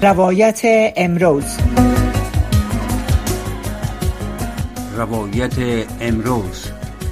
روایت امروز. روایت امروز.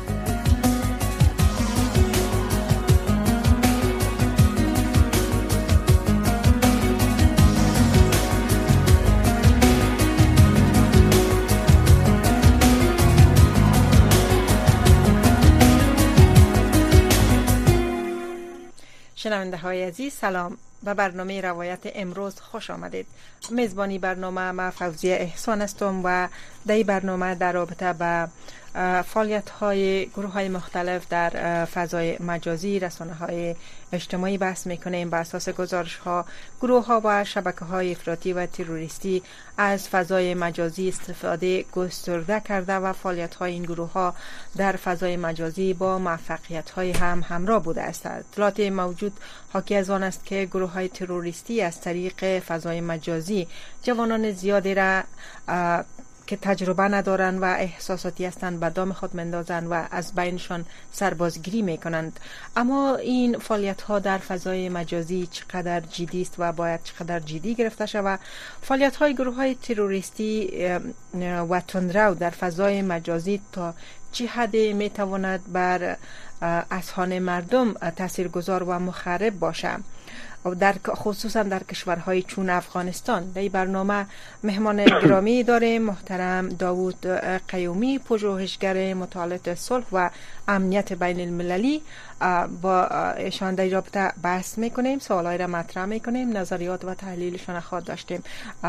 شنونده های عزیز، سلام. به برنامه روایت امروز خوش آمدید. میزبانی برنامه ما فوزیه احسان هستم و در این برنامه در رابطه به فعالیت های گروه های مختلف در فضای مجازی، رسانه های اجتماعی بحث میکنیم. بر اساس گزارش ها، گروه ها و شبکه های افراطی و تروریستی از فضای مجازی استفاده گسترده کرده و فعالیت های این گروه ها در فضای مجازی با موفقیت های هم همراه بوده است. اطلاعات موجود حاکی از آن است که گروه های تروریستی از طریق فضای مجازی جوانان زیادی را که تجربه ندارند و احساساتی هستند به دام خود مندازند و از بینشان سربازگیری میکنند. اما این فعالیت ها در فضای مجازی چقدر جدی است و باید چقدر جدی گرفته شود؟ فعالیت های گروه های تروریستی و تندرو در فضای مجازی تا چه حد میتواند بر اذهان مردم تاثیرگذار و مخرب باشه، در خصوصا در کشورهای چون افغانستان؟ در این برنامه مهمان گرامی داریم، محترم داوود قیومی، پژوهشگر مطالعات صلح و امنیت بین المللی. با ایشان در رابطه بحث میکنیم، سوالای را مطرح میکنیم، نظریات و تحلیلشان خواهد داشتیم.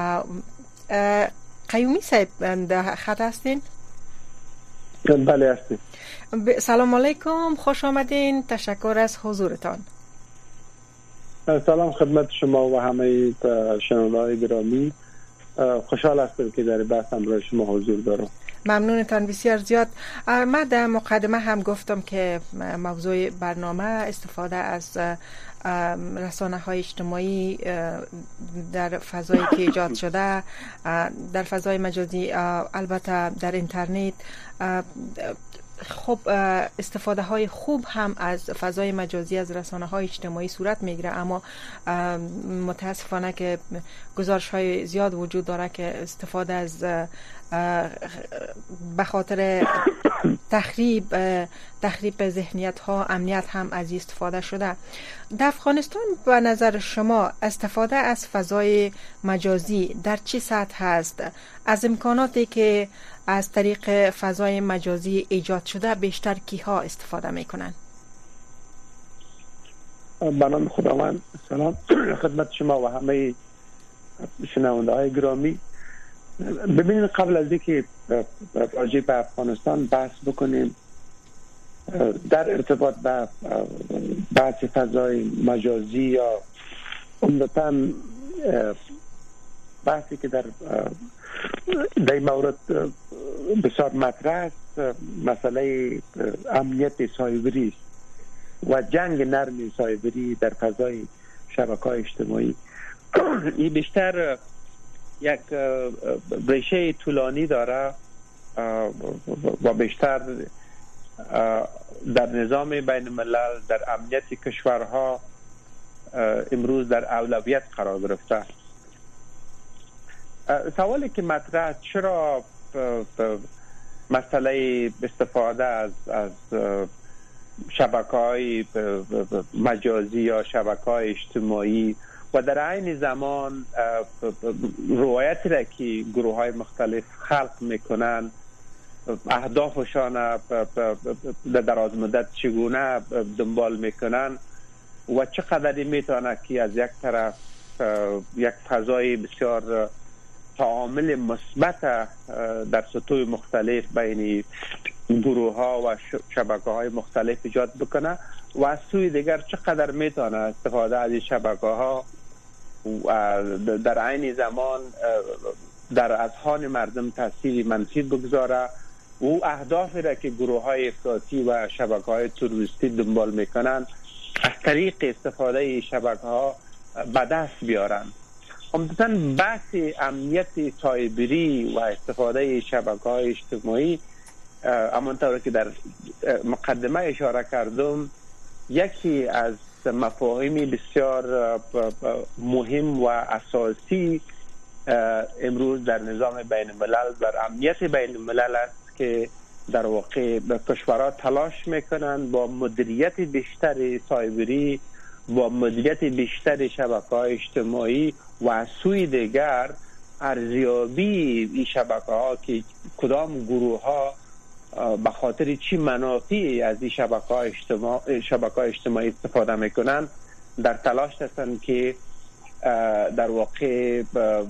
قیومی صاحب در خط هستین؟ بله هستیم. سلام علیکم، خوش آمدین، تشکر از حضورتان. سلام خدمت شما و همه شنونده‌های گرامی. خوشحال هستم که در بحث همراه شما حضور دارم. ممنونتان بسیار زیاد. من در مقدمه هم گفتم که موضوع برنامه استفاده از رسانه های اجتماعی در فضایی که ایجاد شده در فضای مجازی، البته در اینترنت. خب استفاده های خوب هم از فضای مجازی از رسانه های اجتماعی صورت میگیره، اما متاسفانه که گزارش های زیاد وجود داره که استفاده از به خاطر تخریب ذهنیت ها، امنیت هم از استفاده شده. در افغانستان به نظر شما استفاده از فضای مجازی در چه سطح هست؟ از امکاناتی که از طریق فضای مجازی ایجاد شده بیشتر کیها استفاده میکنن؟ به نام خداوند. سلام خدمت شما و همه شنونده های گرامی. ببینید، قبل از اینکه راجع به افغانستان بحث بکنیم در ارتباط به بحث فضای مجازی یا عمدتاً بحثی که در این مورد بسیار مطرح است، مسئله امنیت سایبری است و جنگ نرم سایبری در فضای شبکه‌های اجتماعی. این بیشتر یک ریشه طولانی داره و بیشتر در نظام بین الملل، در امنیت کشورها امروز در اولویت قرار گرفته. سوالی که مطرح است، چرا مسئله استفاده از شبکه‌های مجازی یا شبکه‌های اجتماعی و در عین زمان روایتی را که گروه‌های مختلف خلق میکنن، اهدافشان در دراز مدت چگونه دنبال میکنن و چقدر میتونه که از یک طرف یک فضای بسیار تعامل مثبت در سطوح مختلف بین گروه ها و شبکه های مختلف ایجاد بکنه و از سوی دیگر چقدر میتونه استفاده از این شبکه ها در عین زمان در اذهان مردم تاثیر منفی بگذاره و اهدافی را که گروه های افراطی و شبکه های تروریستی دنبال میکنن از طریق استفاده شبکه ها به دست بیارن. عمدتاً بحث امنیت سایبری و استفاده شبکه‌های اجتماعی، همانطور که در مقدمه اشاره کردم، یکی از مفاهیم بسیار مهم و اساسی امروز در نظام بین الملل در امنیت بین الملل است که در واقع کشورها تلاش میکنند با مدیریت بیشتر سایبری، با مدیریت بیشتر شبکه‌های اجتماعی و از سوی دیگر ارزیابی این شبکه‌ها که کدام گروه‌ها به خاطر چی منافعی از این شبکه‌های اجتماعی استفاده میکنند، در تلاش هستند که در واقع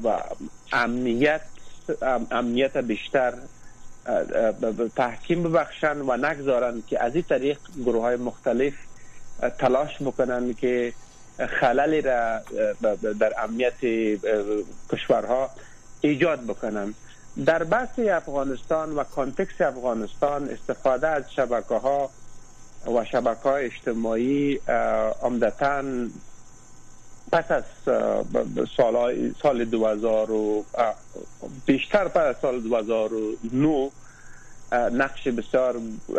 امنیت بیشتر تحکیم ببخشند و نگذارند که از این طریق گروه‌های مختلف تلاش بکنند که خللی را در امنیت کشورها ایجاد بکنند. در بحث افغانستان و کانتکست افغانستان استفاده از شبکه‌ها و شبکه‌های اجتماعی عمدتاً پس از سال 2000 و بیشتر پس از سال 2009 نقش بسیار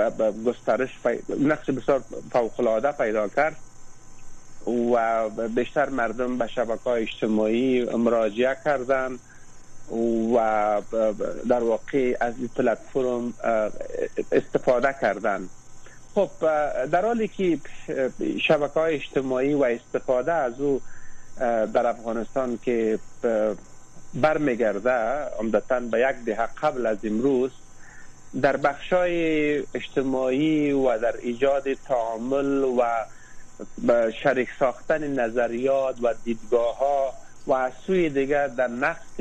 فوق‌العاده پیدا کرد و بیشتر مردم به شبکه‌های اجتماعی مراجعه کردند و در واقع از این پلتفرم استفاده کردند. خب در حالی که شبکه‌های اجتماعی و استفاده از او در افغانستان که برمیگرده عمدتاً به یک دهه قبل از امروز، در بخشای اجتماعی و در ایجاد تعامل و شریک ساختن نظریات و دیدگاه‌ها و از سوی دیگر در نقص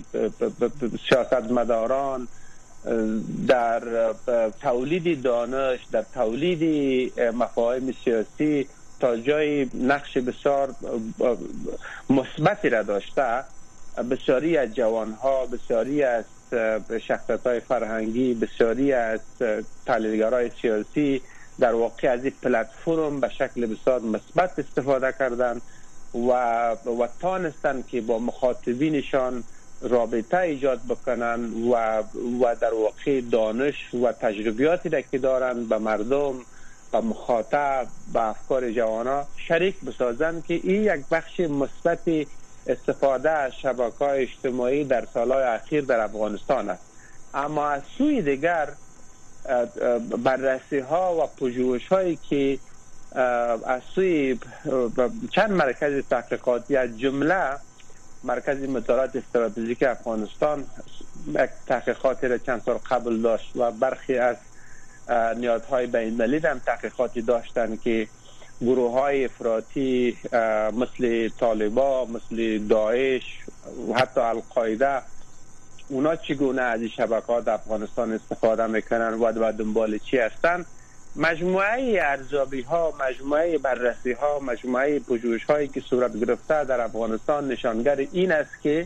سیاستمداران در تولید دانش، در تولید مفاهیم سیاسی تا جای نقش بسیار مثبتی را داشته، بسیاری از جوانها، بسیاری از شخصیت‌های فرهنگی، بسیاری از تحلیلگرای سیاسی در واقع از این پلتفرم به شکل بسیار مثبت استفاده کردند و تانستند که با مخاطبینشان رابطه ایجاد بکنن و در واقع دانش و تجربیاتی را که دارند به مردم، به مخاطب، به افکار جوانا شریک بسازند که این یک بخش مثبت استفاده از شبکه‌های اجتماعی در سالهای اخیر در افغانستان است. اما از سوی دیگر بررسی ها و پژوهش هایی که از سوی چند مرکز تحقیقاتی از جمله مرکز مطالعات استراتژیک افغانستان یک تحقیقاتی را چند سال قبل داشت و برخی از نهادهای بین المللی هم تحقیقاتی داشتند که گروه های افراطی مثل طالبان، مثل داعش و حتی القاعده اونا چگونه از این شبکه‌ها در افغانستان استفاده میکنن و دنبال چی هستن. مجموعه ارزیابی ها، مجموعه بررسی ها، مجموعه پژوهش هایی که صورت گرفته در افغانستان نشانگر این است که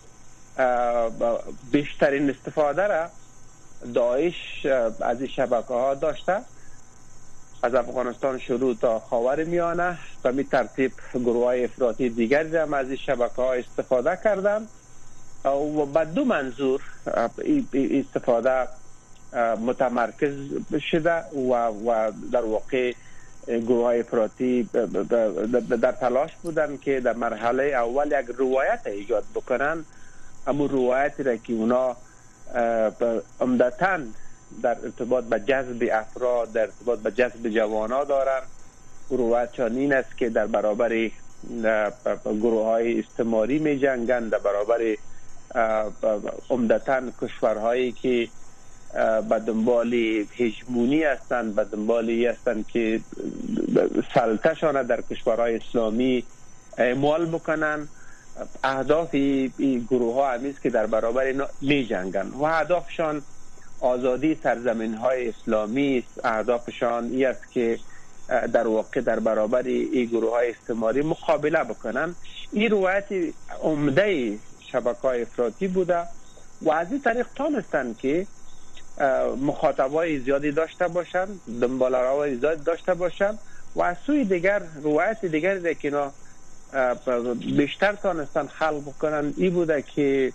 بیشترین استفاده را داعش از این شبکه ها داشته، از افغانستان شروع تا خاورمیانه. به این ترتیب گروه های افراطی دیگری هم از این شبکه ها استفاده کردند و به دو منظور استفاده متمرکز شده و در واقع گروه های افراطی در تلاش بودند که در مرحله اول یک روایت ایجاد بکنن، اما روایتی را که اونا عمدتاً در ارتباط به جذب افراد، در ارتباط به جذب جوانا دارن. روایتشان این است که در برابر گروه های استعماری می جنگند، در برابر عمدتاً کشورهایی که به دنبال هژمونی هستند، به دنبالی هستند که سلطه‌شان در کشورهای اسلامی اعمال بکنن. اهداف این گروه ها همیست که در برابر اینا می جنگن و اهدافشان آزادی سرزمین های اسلامی است. اهدافشان این است که در واقع در برابر این گروه های استعماری مقابله بکنن. این روایت عمده شبکه‌های افراطی بوده و از این طریق تانستند که مخاطبای زیادی داشته باشند، دنباله‌های زیادی داشته باشند و از سوی دیگر روایت دیگری که اینا بیشتر تانستن خلق بکنن این بوده که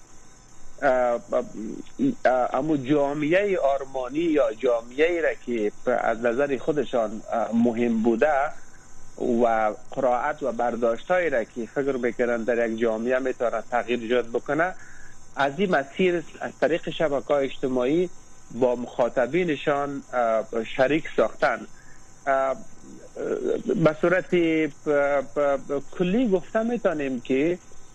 اما جامعه آرمانی یا جامعه را که از نظر خودشان مهم بوده و قرائت و برداشتایی را که فکر میکنن در یک جامعه میتونه تغییر ایجاد بکنه، از این مسیر از طریق شبکه‌های اجتماعی با مخاطبینشان شریک ساختن. به صورت کلی گفته میتونیم که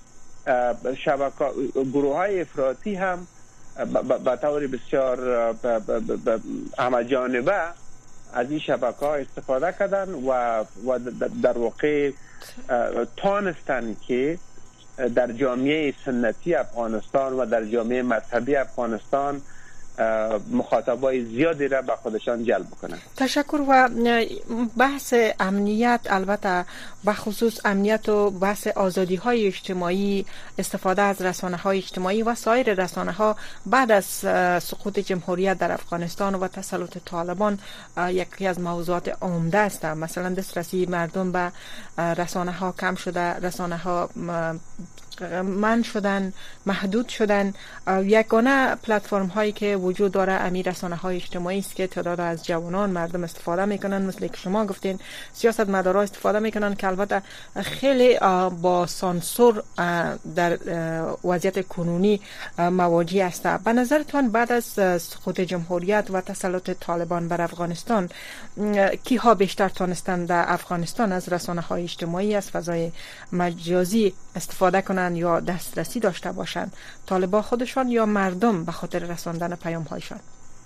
گروه‌های افراطی هم به طور بسیار همه جانبه از این شبکه‌ها استفاده کردن و در واقع تانستن که در جامعه سنتی افغانستان و در جامعه مذهبی افغانستان مخاطبای زیادی را به خودشان جلب کنند. تشکر. و بحث امنیت، البته به خصوص امنیت و بحث آزادی های اجتماعی، استفاده از رسانه های اجتماعی و سایر رسانه ها بعد از سقوط جمهوریت در افغانستان و تسلط طالبان یکی از موضوعات عمده است. مثلا دسترسی مردم به رسانه ها کم شده، رسانه ها من شدن، محدود شدن. یگانه پلتفرم هایی که وجود داره امیر رسانه های اجتماعی است که تعداد از جوانان مردم استفاده میکنن، مثل که شما گفتین سیاست مدارا استفاده میکنن که البته خیلی با سانسور در وضعیت کنونی مواجه است. به نظرتان بعد از سقوط جمهوریت و تسلط طالبان بر افغانستان کیها بیشتر تونستن در افغانستان از رسانه های اجتماعی، از فضای مجازی استفاده کنن یا دسترسی داشته باشند؟ طالبان خودشان یا مردم به خاطر رساندن پیام هایشان؟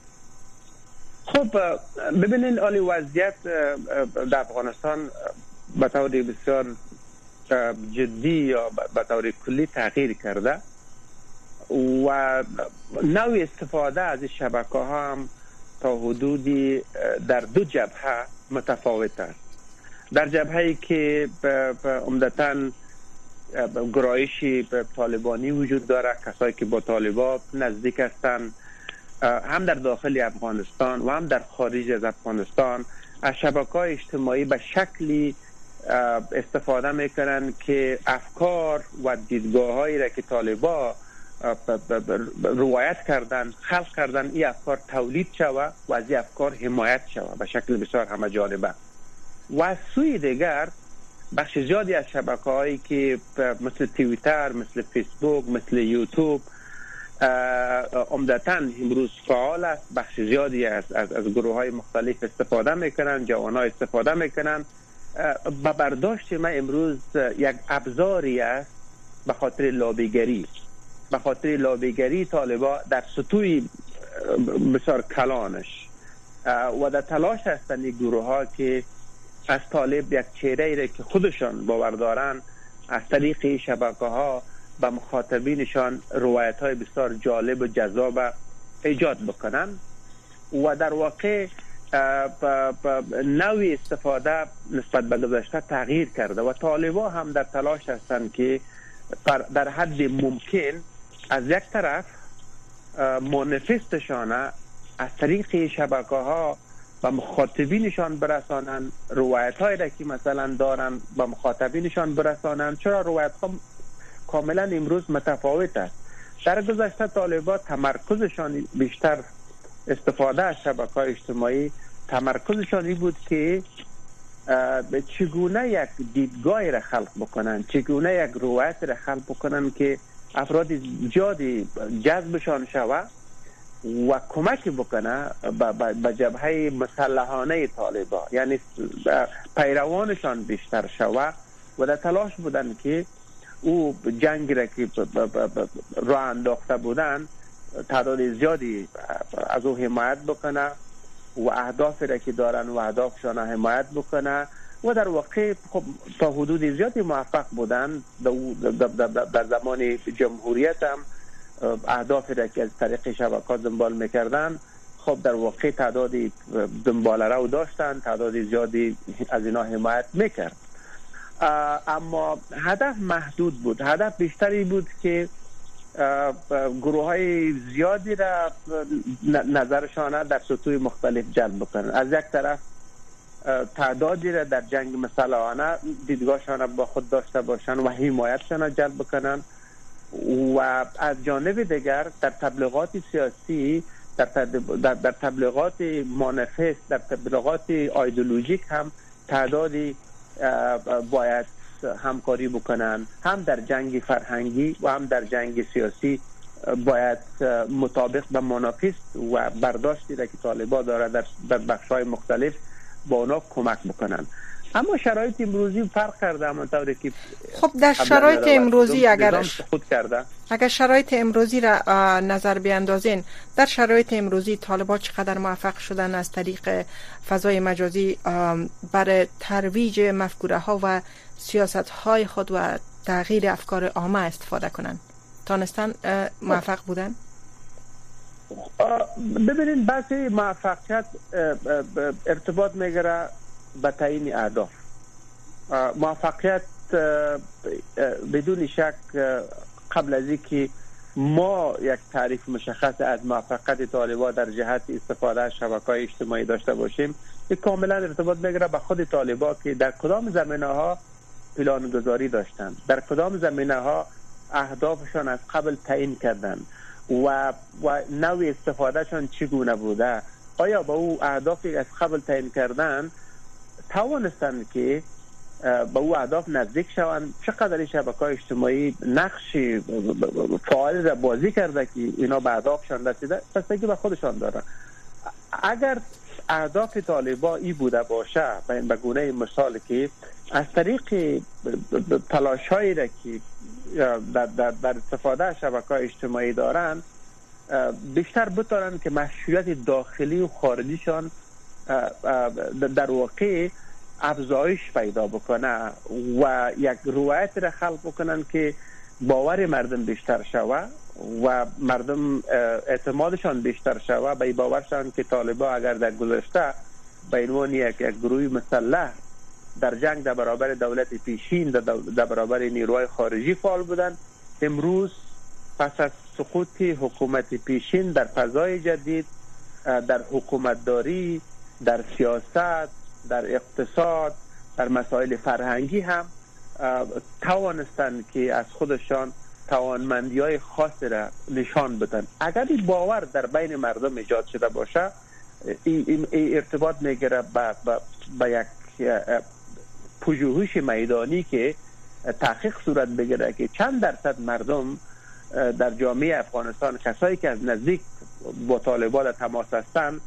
خب ببینین عالی وضعیت در افغانستان به طور بسیار جدی یا به طور کلی تغییر کرده و نوع استفاده از شبکه ها هم تا حدودی در دو جبهه متفاوت است. در جبهه‌ای که عمدتاً گرایشی طالبانی وجود داره، کسایی که با طالبان نزدیک هستند، هم در داخل افغانستان و هم در خارج از افغانستان از شبکه‌های اجتماعی به شکلی استفاده میکنن که افکار و دیدگاه‌هایی را که طالبان روایت کردن، خلق کردن، این افکار تولید شود و از این افکار حمایت شود به شکل بسیار همه جانبه. و از سوی دیگر بخش زیادی از شبکه‌هایی که مثل توییتر، مثل فیسبوک، مثل یوتیوب عمدتاً امروز فعال است، بخش زیادی از گروه‌های مختلف استفاده میکنن، جوان‌ها استفاده میکنن. به برداشت من امروز یک ابزاری است به خاطر لابیگری طالبان در سطوح بسیار کلانش و در تلاش هستند این گروه‌ها که از طالب یک چهره‌ای را که خودشان باور دارن از طریق شبکه‌ها به مخاطبینشان روایت‌های بسیار جالب و جذاب ایجاد بکنن و در واقع نوع استفاده نسبت به گذشته تغییر کرده و طالبان هم در تلاش هستند که در حد ممکن از یک طرف مانیفستشان از طریق شبکه‌ها به مخاطبینشان برسانند، روایت‌هایی را که مثلا دارن به مخاطبینشان برسانند، چرا روایت‌ها کاملا امروز متفاوت است. در گذشته طالبان تمرکزشان بیشتر استفاده از شبکه‌های اجتماعی تمرکزشان این بود که چگونه یک دیدگاهی را خلق بکنن، چگونه یک روایت را خلق بکنن که افراد زیادی جذبشان شود و کمک بکنه به جبهه مسلحانه طالبان، یعنی پیروانشان بیشتر شود و در تلاش بودن که او جنگ را که راه انداخته بودن تعداد زیادی از او حمایت بکنه و اهدافی را که دارن و اهدافشان حمایت بکنه و در واقع خب تا حدود زیادی موفق بودن. در زمان جمهوریت هم اهدافی را که از طریق شبکات دنبال میکردن خب در واقع تعدادی دنبال رو داشتن، تعداد زیادی از اینا حمایت میکرد، اما هدف محدود بود. هدف بیشتری بود که گروه های زیادی را نظرشان در سطوح مختلف جلب بکنن. از یک طرف تعدادی را در جنگ مسلحانه دیدگاهشان با خود داشته باشن و حمایتشان جلب بکنن و از جانب دیگر در تبلیغات سیاسی، در تبلیغات مانیفست، در تبلیغات ایدئولوژیک هم تعدادی باید همکاری بکنن، هم در جنگ فرهنگی و هم در جنگ سیاسی باید مطابق به منافست و برداشتی را که طالبان داره در بخش‌های مختلف با اونا کمک بکنن. اما شرایط امروزی فرق کرده، همونطوری که خب در شرایط امروزی اگر شرایط امروزی را نظر بیاندازین، در شرایط امروزی طالبان چقدر موفق شدن از طریق فضای مجازی برای ترویج مفکوره ها و سیاست های خود و تغییر افکار عامه استفاده کنند؟ تانستن موفق بودن؟ ببینید بحث موفقیت ارتباط میگیره به تعیین اهداف. موفقیت بدون شک قبل از اینکه ما یک تعریف مشخص از موفقیت طالبان در جهت استفاده از شبکه‌های اجتماعی داشته باشیم، کاملا ارتباط میگیره به خود طالبان که در کدام زمینه‌ها پلانگذاری داشتند، در کدام زمینه‌ها اهدافشان از قبل تعیین کردند و نوع استفادهشان چگونه بوده. آیا با او اهدافی از قبل تعیین کردن توانستند که با او اهداف نزدیک شوند؟ چقدر شبکه‌های اجتماعی نقش فعال را بازی کرده که اینا به اهدافشان رسیده؟ بستگی به خودشان داره. اگر اهداف طالبان ای بوده باشه، به گونه مثال که از طریق تلاش‌هایی را که در استفاده از شبکه‌های اجتماعی دارن بیشتر بتونن که مشروعیت داخلی و خارجیشان در واقع افزایش پیدا بکنه و یک روایت را خلق بکنن که باور مردم بیشتر شوه و مردم اعتمادشان بیشتر شوه به باورشان که طالبان اگر در گذشته به عنوان یک گروه مسلح در جنگ در برابر دولت پیشین در برابر نیروهای خارجی فعال بودند، امروز پس از سقوط حکومت پیشین در فضای جدید، در حکومتداری، در سیاست، در اقتصاد، در مسائل فرهنگی هم توانستند که از خودشان توانمندی‌های خاصی را نشان بدن. اگر این باور در بین مردم ایجاد شده باشه، این ارتباط میگیره به یک پژوهش میدانی که تحقیق صورت بگیره که چند درصد مردم در جامعه افغانستان، کسایی که از نزدیک با طالبان در تماس هستند،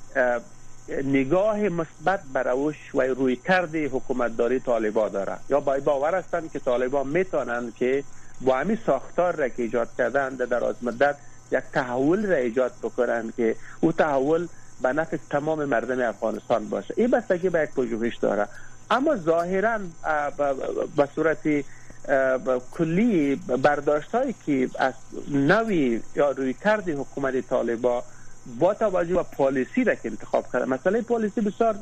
نگاه مثبت بر روش و رویکرد حکومتداری طالبان داره، یا باور هستند که طالبان میتونند که با همین ساختار را که ایجاد کردند در دراز مدت یک تحول را ایجاد بکنند که او تحول به نفع تمام مردم افغانستان باشه. این بستگی به یک پژوهش داره. اما ظاهرا به صورت کلی برداشت‌هایی که از نوی یا رویکرد حکومت طالبان با توجه به پالیسی را که انتخاب کرده، مثلا پالیسی بسیار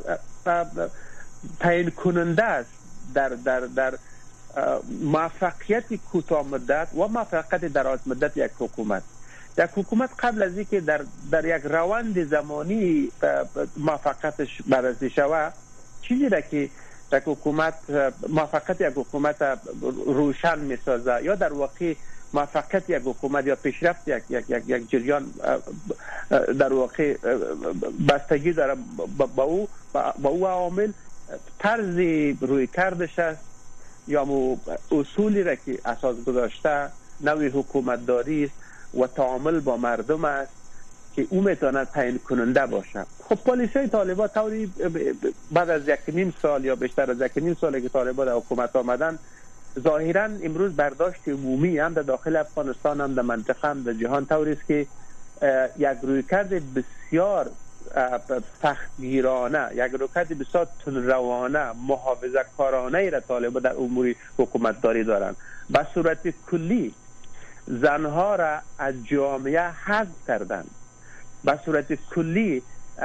تعیین کننده است در موفقیت کوتاه مدت و موفقیت دراز مدت یک حکومت. یک حکومت قبل از اینکه در یک روند زمانی موفقیتش بررسی شود، چیزی را که یک حکومت موفقیت یک حکومت روشن میسازه یا در واقع موفقیت یک حکومت یا پیشرفت یک جریان در واقع بستگی داره با او عامل، طرز روی کردش است یا اصولی را که اساس گذاشته، نوع حکومتداری است و تعامل با مردم است که او میتونه تعیین کننده باشه. خب پالیسی طالبان طوری بعد از 1.5 سال یا بیشتر از 1.5 سالی که طالبان در حکومت آمدن، ظاهرا امروز برداشت عمومی هم در داخل افغانستان هم در منطقه هم در جهان طوری است که یک رویکرد بسیار سختگیرانه، یک رویکرد بسیار تندروانه، محافظه‌کارانه را طالبان در امور حکومتداری دارند. به صورت کلی زنها را از جامعه حذف کردند. به صورت کلی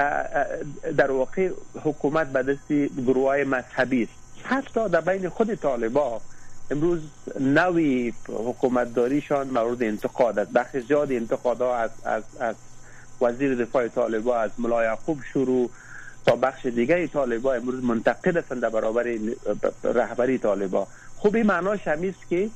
در واقع حکومت به دست گروه‌های مذهبی است. حتی در بین خود طالبان امروز نوی حکومتداریشان مورد انتقاد است. بخش زیاد انتقادها از وزیر دفاع طالبان، از ملا یعقوب شروع تا بخش دیگه طالبان امروز منتقد هستند در برابر رهبری طالبان. خب این معناش هم است که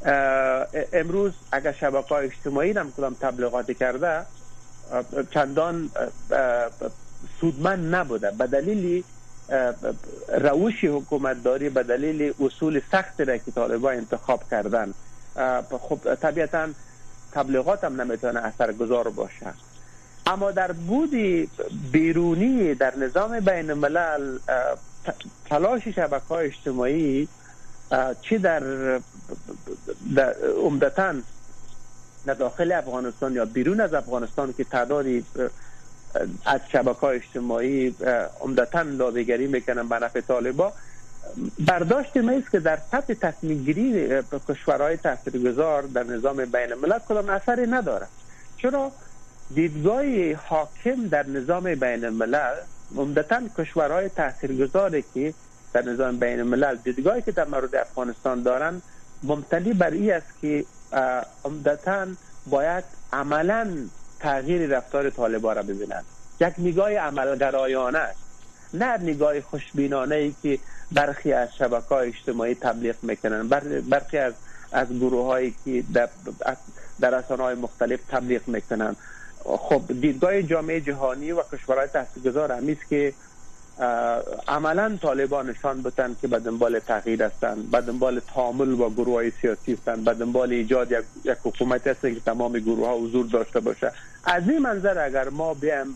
امروز اگر شبکه‌های اجتماعی هم کدام تبلیغاتی کرده چندان سودمند نبوده، به دلیلی روش حکومتداری به دلیل اصول سختی را که طالبان انتخاب کردن، خب طبیعتا تبلیغات هم نمیتونه اثرگذار باشه. اما در بود بیرونی در نظام بین الملل تلاش شبکه‌های اجتماعی چه در عمدتاً در داخل افغانستان یا بیرون از افغانستان که تعدادی از شبکه‌های اجتماعی عمدتاً لابیگری میکنن به نفع طالبان، برداشت ما است که در سطح تصمیم گیری کشورهای تاثیرگذار در نظام بین الملل کدام اثری نداره. چرا دیدگاه حاکم در نظام بین الملل عمدتاً کشورهای تاثیرگذاری که در نظام بین الملل دیدگاهی که در مورد افغانستان دارن مبتنی بر این است که عمدتاً باید عملاً تغییر رفتار طالبان را ببینند. یک نگاه عملگرایانه است، نه نگاه خوشبینانه ای که برخی از شبکه‌های اجتماعی تبلیغ میکنن، برخی از گروه‌هایی که در رسانه‌های مختلف تبلیغ میکنن. خب دیدگاه جامعه جهانی و کشورهای تاثیرگذار همیست که عملا طالبان نشان بدن که به دنبال تغییر هستند، به دنبال تعامل با گروه‌های سیاسی هستند، به دنبال ایجاد یک حکومت هستند که تمام گروه‌ها حضور داشته باشه. از این منظر اگر ما بیایم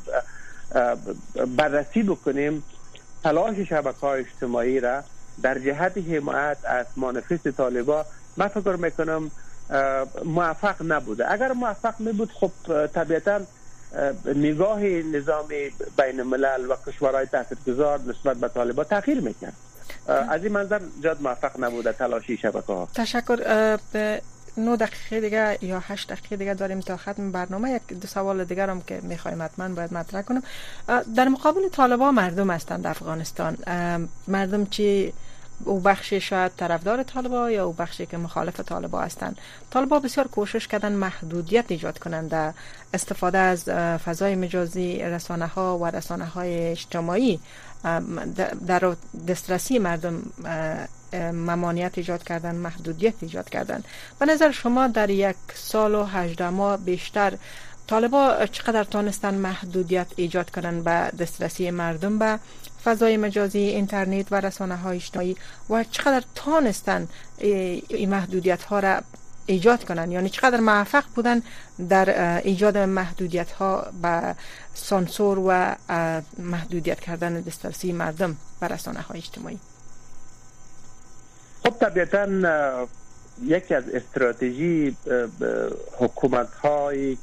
بررسی بکنیم تلاش شبکه‌های اجتماعی را در جهت حمایت از مانیفست طالبان، من فکر میکنم موفق نبوده. اگر موفق میبود خب طبیعتا نگاه نظام بین الملل و کشورهای تاثیرگذار نسبت به طالبان تغییر میکرد. از این منظر جد موفق نبوده تلاشی شبکه‌ها. تشکر. 9 دقیقه دیگه یا 8 دقیقه دیگه داریم تا ختم برنامه. یک دو سوال دیگر هم که میخوایم حتما باید مطرح کنم. در مقابل طالبان مردم هستند در افغانستان. مردم چی او بخشی شاید طرفدار طالبان یا او بخشی که مخالف طالبان هستند. طالبان بسیار کوشش کردن محدودیت ایجاد کنند در استفاده از فضای مجازی، رسانه‌ها و رسانه‌های اجتماعی در دسترسی مردم ممانعت ایجاد کردن، محدودیت ایجاد کردن. به نظر شما در 1 سال و 18 ماه بیشتر طالبان چقدر تانستن محدودیت ایجاد کنن به دسترسی مردم به فضای مجازی، اینترنت و رسانه‌های اجتماعی و چقدر تانستن این محدودیت ها را ایجاد کنن، یعنی چقدر موفق بودن در ایجاد محدودیت ها به سانسور و محدودیت کردن دسترسی مردم به رسانه‌های اجتماعی؟ خب طبیعتاً یکی از استراتژی حکومت‌های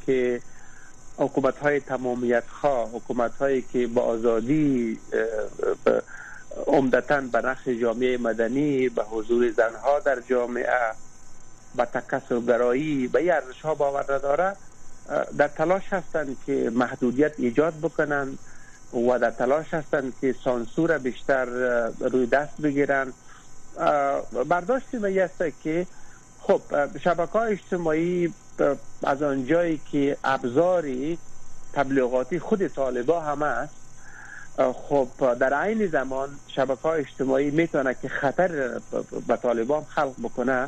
تمامیت‌خواه، حکومت‌هایی که با آزادی عمدتاً به نقش جامعه مدنی، به حضور زنها در جامعه، به تکثرگرایی، به این ارزش‌ها باور نداره، در تلاش هستند که محدودیت ایجاد بکنن و در تلاش هستند که سانسور بیشتر روی دست بگیرن. برداشتی من است که خب شبکه‌های اجتماعی از آنجایی که ابزاری تبلیغاتی خود طالبان هم است، خب در عین زمان شبکه‌های اجتماعی میتونه که خطر به طالبان خلق بکنه.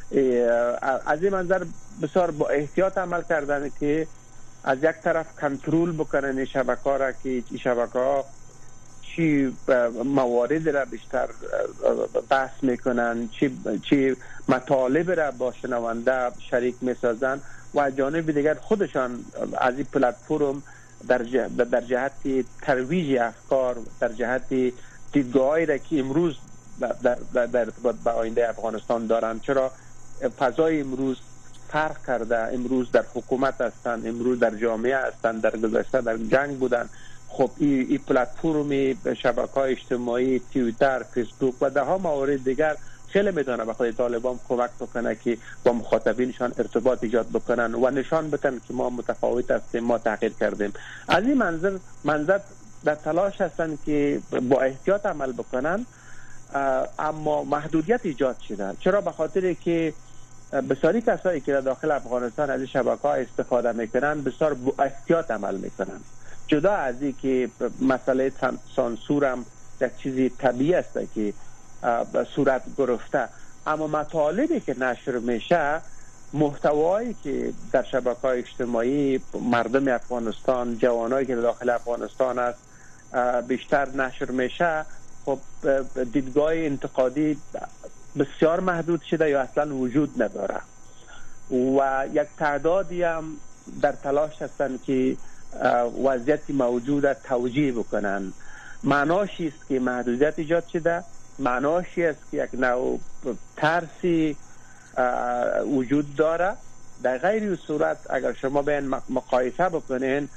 از این منظر بسیار با احتیاط عمل کردن که از یک طرف کنترل بکنن این شبکه‌ها را که این شبکه‌ها چی موارد را بیشتر بحث میکنن، چی مطالب را با شنونده شریک میسازن و از جانب دیگر خودشان از این پلتفرم در جهت ترویج افکار، در جهت دیدگاهایی را که امروز در ارتباط با آینده افغانستان دارن. چرا فضای امروز فرق کرده، امروز در حکومت هستند، امروز در جامعه هستند، در گذشته در جنگ بودن. خب این پلتفرم شبکه‌های اجتماعی، توییتر، فیسبوک و ده ها موارد دیگر خیلی میتونه به خود طالبان کمک بکنه که با مخاطبینشان ارتباط ایجاد بکنن و نشان بدن که ما متفاوت هستیم، ما تغییر کردیم. از این منظر در تلاش هستن که با احتیاط عمل بکنن، اما محدودیت ایجاد شده. چرا؟ به خاطر که بسیاری کسایی که در داخل افغانستان از این شبکه‌ها استفاده میکنن بسیار با احتیاط عمل میکنن. جدا از این که مسئله سانسور هم یک چیزی طبیعی است که صورت گرفته، اما مطالبی که نشر میشه، محتوایی که در شبکه‌های اجتماعی مردم افغانستان، جوانایی که داخل افغانستان است بیشتر نشر میشه، خب دیدگاه انتقادی بسیار محدود شده یا اصلا وجود نداره و یک تعدادی هم در تلاش هستند که وضعیت موجود توجیه بکنن. معناش است که محدودیت ایجاد شده، معناش است که یک نوع ترسی وجود داره. در غیر صورت اگر شما بیاین مقایسه بکنین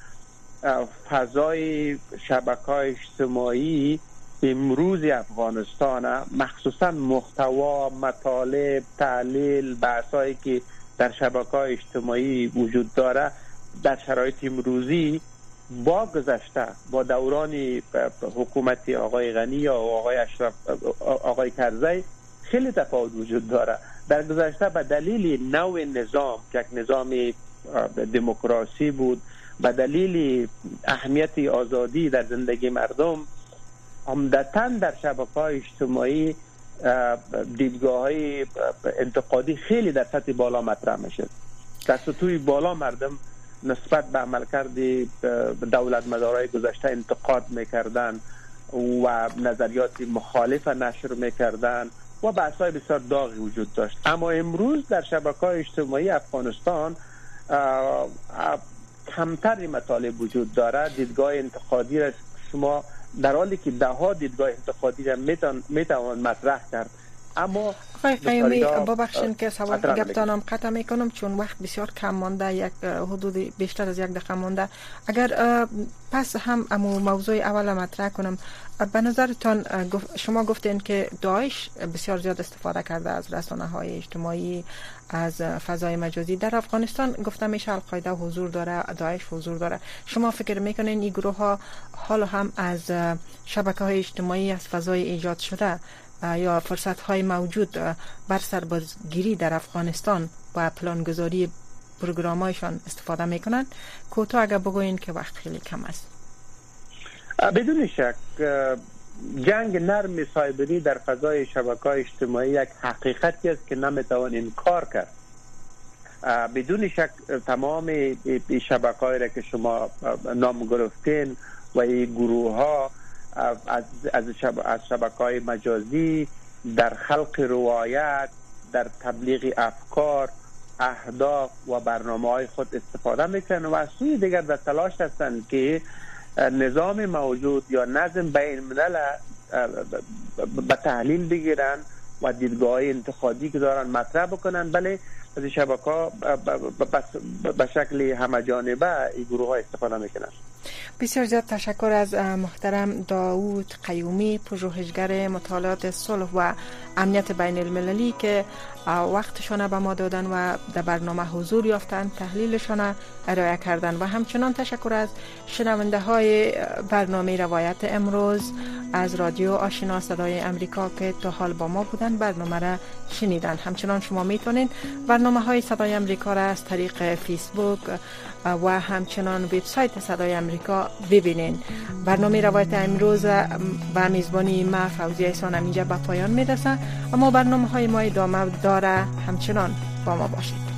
فضای شبکه‌های اجتماعی امروز افغانستان، مخصوصا محتوا، مطالب، تحلیل، بحثایی که در شبکه‌های اجتماعی وجود داره در شرایط امروزی با گذشته، با دوران حکومت آقای غنی یا آقای کرزی خیلی تفاوت وجود داره. در گذشته به دلیل نوع نظام که یک نظام دموکراسی بود، به دلیل اهمیت آزادی در زندگی مردم، عمدتاً در شبکه‌های اجتماعی دیدگاه‌های انتقادی خیلی در سطح بالا مطرح میشد. در سطوح بالا مردم نسبت به عملکرد دولت مدارای گذشته انتقاد میکردن و نظریات مخالف نشر میکردن و بحث‌های بسیار داغی وجود داشت. اما امروز در شبکه‌های اجتماعی افغانستان کمتر مطالب وجود داره. دیدگاه انتقادی را شما در حالی که ده ها دیدگاه انتقادی را میتوان مطرح کرد، اما آقای قیومی ببخشید که سوال گفتانم قطع میکنم چون وقت بسیار کم مانده، یک حدود بیشتر از 1 دقیقه مانده. اگر پس هم موضوع اول مطرح کنم، به نظرتان شما گفتین که داعش بسیار زیاد استفاده کرده از رسانه‌های اجتماعی، از فضای مجازی. در افغانستان گفته میشه القاعده حضور داره، داعش حضور داره. شما فکر میکنین این گروه ها حالا هم از شبکه‌های اجتماعی، از فضای ایجاد شده یا فرصت‌های موجود بر سربازگیری در افغانستان و پلانگذاری پروگرام‌هایشان استفاده میکنن؟ کوتاه اگر بگوین که وقت خیلی کم است. بدون شک جنگ نرم سایبری در فضای شبکه‌های اجتماعی یک حقیقتی است که نمیتوان انکار کرد. بدون شک تمام این شبکه‌هایی را که شما نام گرفتین و این گروه‌ها از شبکه‌های مجازی در خلق روایت، در تبلیغ افکار، اهداف و برنامه‌های خود استفاده میکنند و از سوی دیگر در تلاش هستند که نظام موجود یا نظم بین الملل به تحلیل بگیرن و دیدگاه‌های انتقادی که دارن مطرح بکنن. بله از این شبکه‌ها به شکل همه‌جانبه این گروه‌ها استفاده میکنن. بسیار زیاد تشکر از محترم داوود قیومی، پژوهشگر مطالعات صلح و امنیت بین المللی که وقتشان به ما دادن و در برنامه حضور یافتن، تحلیلشان ارائه کردن و همچنان تشکر از شنونده های برنامه روایت امروز از رادیو آشنا صدای امریکا که تا حال با ما بودن، برنامه را شنیدن. همچنان شما میتونید برنامه های صدای امریکا را از طریق فیسبوک و همچنان وبسایت صدای امریکا ببینین. برنامه روایت امروز با میزبانی ما فوزیه احسان اینجا به پایان میرسه، اما برنامه های ما ادامه داره. همچنان با ما باشید.